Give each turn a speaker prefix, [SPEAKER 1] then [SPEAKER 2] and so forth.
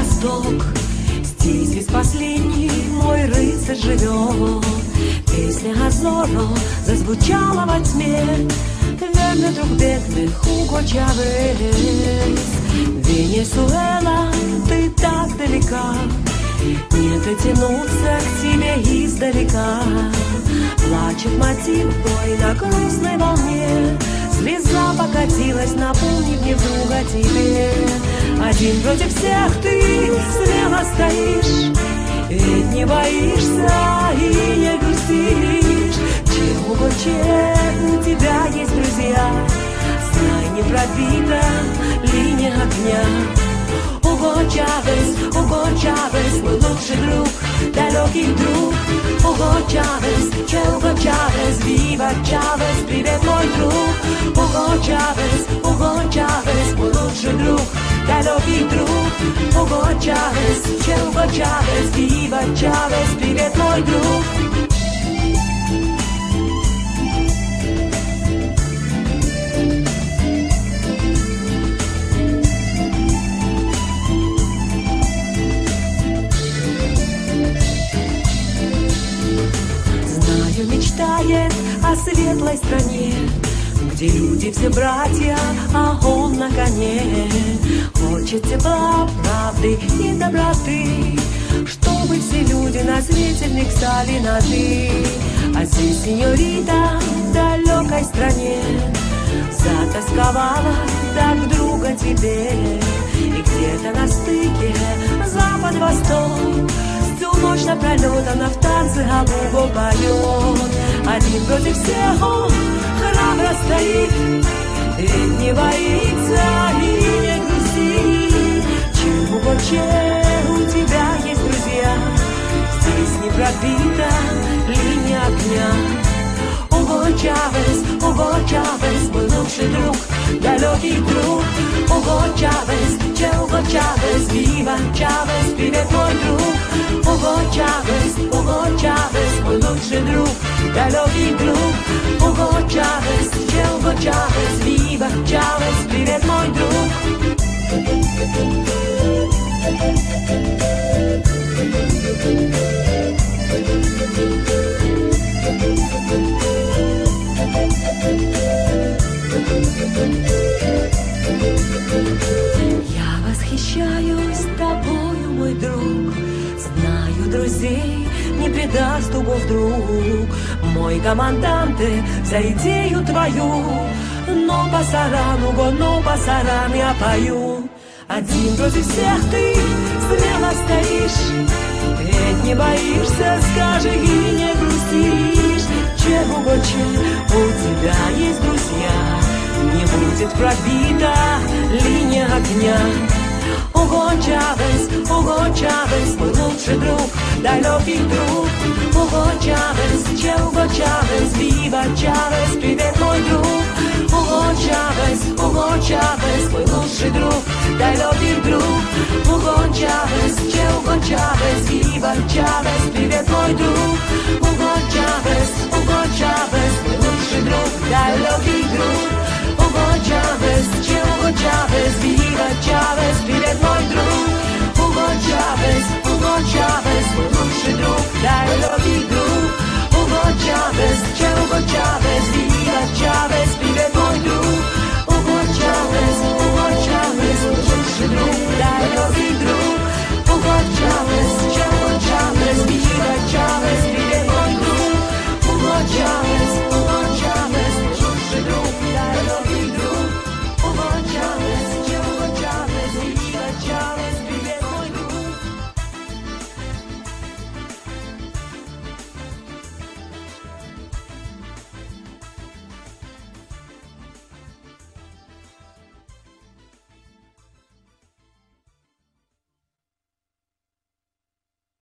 [SPEAKER 1] восток. Здесь весь последний мой рыцарь живет. Песня Азоро зазвучала во тьме. Верный друг бедных Хуго Чавес. Венесуэла, ты так далека, не дотянуться к тебе издалека. Плачет мотив твой на грустной волне. Слеза покатилась, напомнив мне вдруг о тебе. Один против всех ты смело стоишь, ведь не боишься и не грустишь. Чем у тебя есть друзья, знай, не пробита линия огня. Уго Чавес, мой лучший друг, далекий друг. Уго Чавес, вива Чавес, привет, мой друг. Уго Чавес, мой лучший друг, далекий друг. Уго Чавес, вива Чавес, привет, мой друг. Мечтает о светлой стране, где люди все братья, а он на коне. Хочет тепла, правды и доброты, чтобы все люди на свете в них стали на «ты». А здесь, сеньорита, в далекой стране, затасковала так друга тебе. И где-то на стыке запад-восток всю ночь напролет она в танце Габуго поет. Один против всех он храбро стоит, ведь не боится и не грустит. Чем у тебя есть друзья, здесь не пробита линия огня. Уго Чавес, мой лучший друг, далекий друг. Уго Чавес, вива Чавес, привет, мой друг. Уго Чавес, мой лучший друг, далекий друг. Уго Чавес, вива Чавес, привет, мой друг. Я восхищаюсь тобою, мой друг. Знаю, друзей не предаст угов друг. Мой команданте, за идею твою. Но пасаран я пою. Один против всех ты смело стоишь, ведь не боишься, скажи, и не грустишь. Чего у тебя есть друзья, не будет пробита линия огня. Уго Чавес, мой лучший друг, далекий друг. Уго Чавес, вива Чавес, привет, мой друг. Уго Чавес, мой лучший друг, далекий друг. Уго Чавес, вива Чавес, привет, мой друг.